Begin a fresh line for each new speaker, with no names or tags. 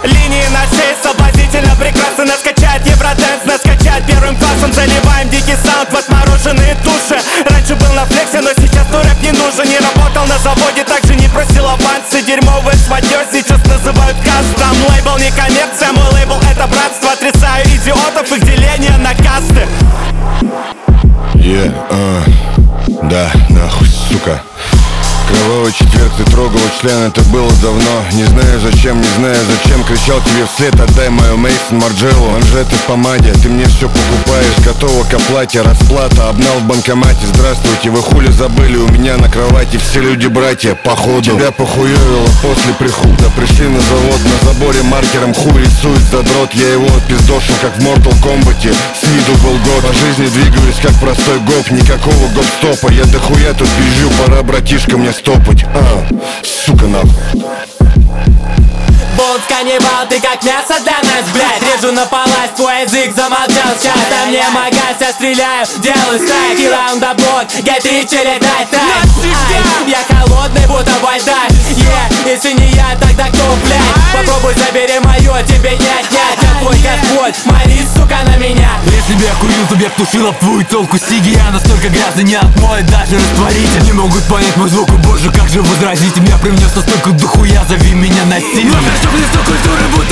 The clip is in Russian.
Линии на шее соблазнительно прекрасно. Нас качает евроденс, нас качает первым классом. Заливаем дикий саунд в отмороженные души. Раньше был на флексе, но сейчас то рэп не нужен. Не работал на заводе, также не просил авансы. Дерьмовый сводёр сейчас называют кастом. Лейбл не коммерция, мой лейбл это братство. Отрицаю идиотов, их деление на касты.
Да, нахуй, сука. Кровавый четверг, ты трогал член, это было давно. Не знаю зачем, не знаю зачем. Кричал тебе вслед, отдай мою Мейсон Марджеллу. Манжеты в помаде, ты мне все покупаешь. Готова к оплате, расплата, обнал в банкомате. Здравствуйте, вы хули забыли, у меня на кровати все люди братья, походу. Тебя похуевило после прихода. Пришли на завод, на заборе маркером хуй рисует задрот. Я его отпиздошил, как в Mortal Kombat. С виду был год, по жизни двигаюсь как простой гоп. Никакого гоп-стопа, я дохуя тут пизжу. Пора, братишка, мне стопать, сука, нахуй.
Болт каннибал, ты как мясо для нас, блядь. Режу на паласть, твой язык замолчал. Сейчас а мне магаз, я стреляю, делаю страйк. И раунда блок, get-rich или дай трайк. Я холодный, будто вальдай. Если не я, тогда кто, блядь? Попробуй забери мое, тебе не отнять. Я твой господь, молись, сука, на меня.
Если бы я курил, то бы я тушил об твою толку сиги. Я настолько грязный, не отмоет даже растворитель. Не могут понять мой звук, о боже, как же возразить. Меня привнес настолько дохуя, зови меня насильно. Чтоб не культуры, будто